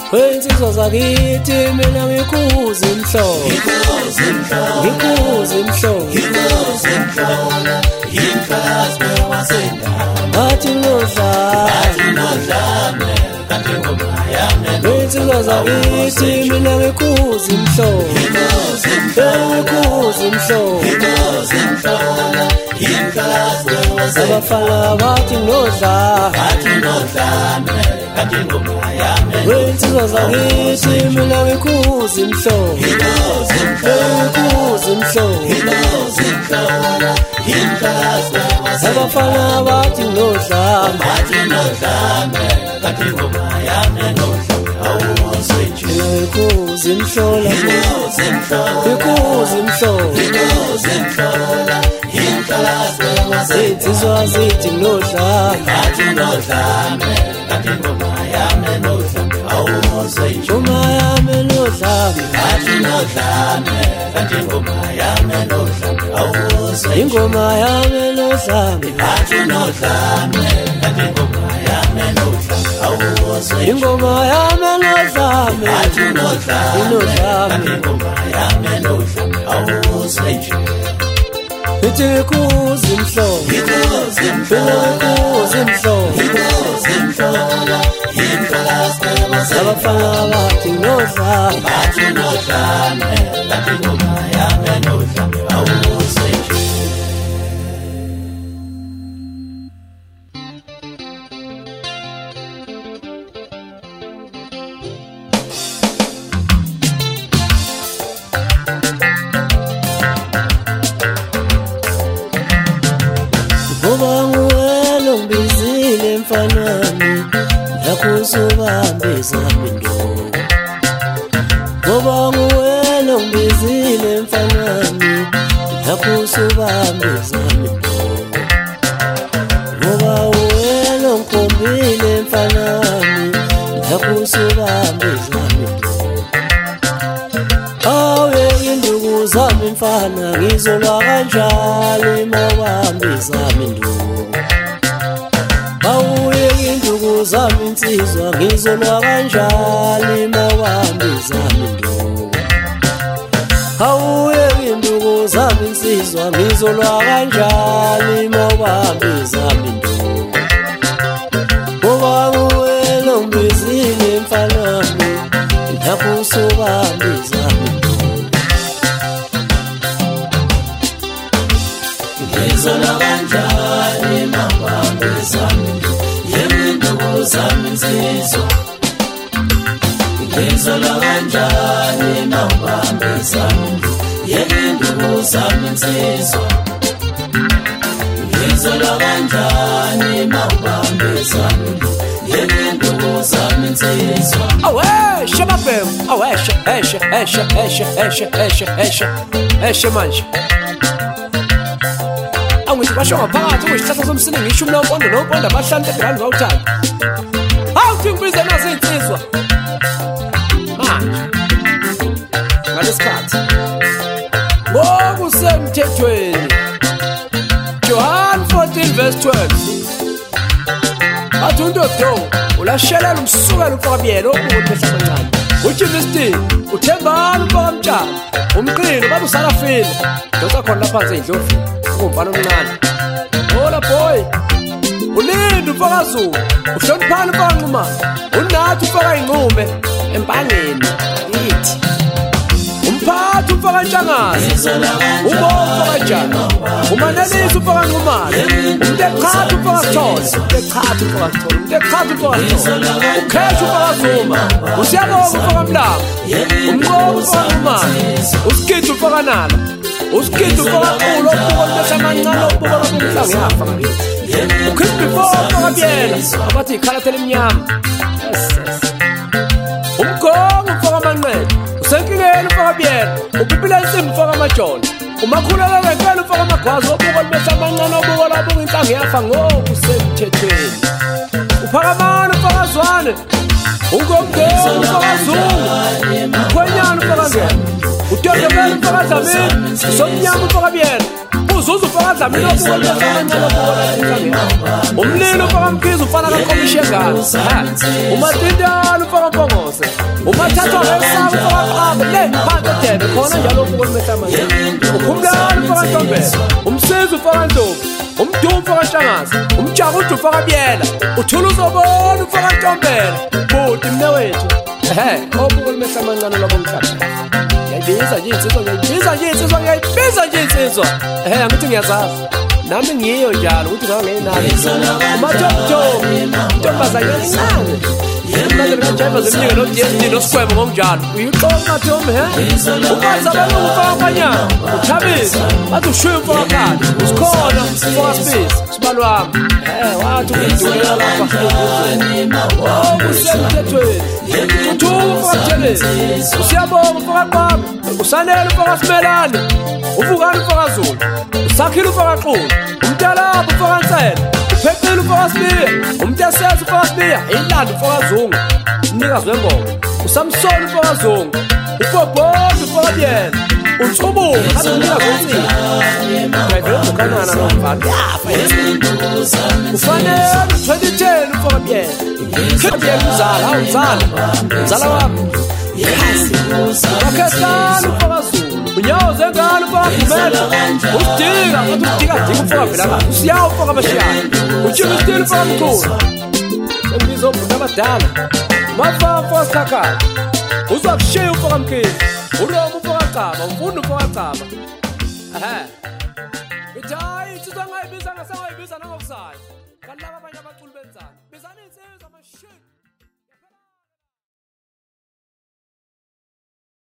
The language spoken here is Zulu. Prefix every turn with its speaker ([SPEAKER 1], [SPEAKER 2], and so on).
[SPEAKER 1] Insizwa zakithi mina ngikhuza imhlobo ngikhuza imhlobo
[SPEAKER 2] Inkalaswe wasenda
[SPEAKER 1] Bathi nodlame
[SPEAKER 2] kanti ngoma yami
[SPEAKER 1] Insizwa zakithi mina ngikhuza imhlobo ngikhuza imhlobo
[SPEAKER 2] Inkalaswe wasenda
[SPEAKER 1] Abafana bathi
[SPEAKER 2] nodlame kanti ngoma yami
[SPEAKER 1] Insizwa zakithi mina ngikhuza imhlobo ngikhuza imhlobo
[SPEAKER 2] Inkalaswe
[SPEAKER 1] Abafana bathi nodlame
[SPEAKER 2] kanti ngoma yami nodlame awuzwethu
[SPEAKER 1] ngikhuza imhlola ngikhuza imhlobo
[SPEAKER 2] Inkalaswe wasenda
[SPEAKER 1] Insizwa zithi nodlame
[SPEAKER 2] kanti ngoma yami nodlame awuzwethu
[SPEAKER 1] Ngoma yami nodlame
[SPEAKER 2] kanti ngoma yami nodlame awuzwethu
[SPEAKER 1] Ingoma yami nodlame
[SPEAKER 2] kanti ngoma yami nodlame awuzwethu
[SPEAKER 1] Ingoma yami nodlame
[SPEAKER 2] kanti ngoma yami nodlame awuzwethu
[SPEAKER 1] Ithi ngikhuza imhlobo ngikhuza imhlobo
[SPEAKER 2] Inkalaswe wasenda
[SPEAKER 1] Abafana bathi nodlame
[SPEAKER 2] kanti ngoma yami nodlame awuzwethu
[SPEAKER 1] Ngoba nguwena ongibizile mfanami Lakho usubambe zami ndobo Ngoba nguwena ongibizile mfanami Lakho usubambe zami ndobo Ngoba uwena ongikhombile mfanami Lakho usubambe zami ndobo Awe induku zami mfana ngizolwa kanjalo mawambe zami nduku Awuye induku zami insizwa ngizolwa kanjalo mawambe zami nduku Awuye induku zami insizwa ngizolwa kanjalo mawambe zami nduku Ngoba nguwena ongibizile mfanami Lapho usubambe zami
[SPEAKER 2] Ngizola kanjani mawambe zami Yemduku zami insizwa Ngizola kanjani mawambe zami Yemduku zami insizwa Ngizola kanjani mawambe zami Yemduku zami insizwa
[SPEAKER 1] Awe, shababem, awe, eshe manje Angithi basho ngaphakathi kuyisithatha somsini ngisho nompondo abahlanu egrand bawuthanda Awuthi ngibize nazo insizwa Manje Ngalesikhathi Ngokusemthethweni John 14 verse 12 Athi undodo ulashelela umsukela umfakabiyelo okuthi behlamancane uJimmy uthembana umfakamtshana umqino babe usalafile dosa khona lapha phansi endlovini umfana omncane hola boy ulinda umfakazulu uhloniphana umfanqumana unathi ufaka inqume empangeni ithi umphathi ufaka ntshangana ubomfa kanjani umanelisa ufaka nqumana umtekhatha ufaka sithole umtekhatha ufaka sithole ukhetha ufaka zuma usiyabonga ufaka mlanga umqobo ufaka nqumana usikhithi ufaka nala usikhithi ufaka kulo okubuka besamancane okubuka lomhlanga yafa ngakithi ukhipha before ufaka byela abathi ikhalatha elimnyama umgongo ufaka amanqele usenkingeni ufaka byela ubibila insimbi ufaka amajona umakhulelo wenkelo ufaka amagwazi obuka besamancane obuka labuka inhlanga yafa ngokusemthethweni uphakamana ufaka zwane ungomgongo ufaka zungu ukhwenyana ufaka ngene udodobela ufaka dlamini somnyama ufaka byela uzuzu ufaka dlamini obuka besamancane obuka inhlanga yafa umlilo ufaka mkhizi ufana kakomishengana umatintana ufaka mpongose ungathathwa ngesabo ufaka le phansi edebe khona njalo ubuko lwesamanje ukhumlana ufaka Ntombela umsizi ufaka Ndlovu umdumo ufaka Shangazi umjakudu ufaka Biyela uthula uzobona ufaka Ntombela buti mne wethu obuko lwesamanje labo mhlaba yayibiza nje insizwa angithi ngiyazazi nami ngiyo njalo ukuthi ngawe ngenani umathomthomi intombazane encane manje ngijayva zemnyeke no-DSD nosikwebo ngokunjalo uyiqoqa Thomi ukazi abalungu ufaka kwanyama uthabisa bathi ushuye ufaka khali usikhona ufaka Space sibalo wami wathi ungidulela lapha kusemthethweni uthuka ufaka Buthelezi usiyabonga ufaka Qwaba usanele ufaka Simelane uvukani ufaka Zulu usakhile ufaka Xulu umntalapho ufaka Nsele upheqile ufaka Sibiya umntasese ufaka Sibiya ilanda ufaka Zungu umnikazi wembongo uSamson ufaka Zungu ubhobhodo ufaka Biyela uThubunga athi umnikazi wensika ngayivela ukanana nomfana ufanele 2010 ufaka Biyela Biyela uzala wami Pakistan ufaka Zulu unyawo zengane ufaka Gumela usidika athi udika ufaka vela usiyawo ufaka Mashiyana uJimmy ufaka Mkhulu sengibiza obhuti abadala mafamfa sikhakhaya uzakushiya ufaka Mkhize uRoma ufaka Caba umfundi ufaka Caba ithi hayi insizwa ngayibiza ngasangayibiza nangokusayo kanti laba abanye abaculi benzani